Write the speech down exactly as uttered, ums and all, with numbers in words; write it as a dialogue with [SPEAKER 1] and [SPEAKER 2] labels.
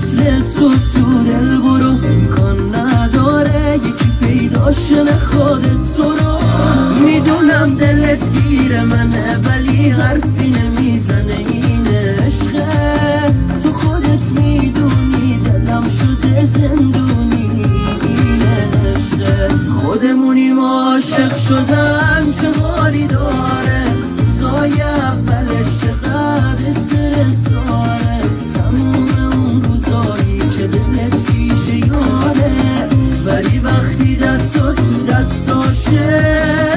[SPEAKER 1] مثل تو تو دل برو امکان نداره یکی پیداش نخواد تو رو. میدونم دلت گیر منه ولی حرفی نمیزنه این عشقه. تو خودت میدونی دلم شده زندونی این عشقه. خودمونیم عاشق شدن چه حالی داره، روزای اولش چقدر استرس داره، تموم اون روزایی که دلت پیش یاره، ولی وقتی دستات تو دستاشه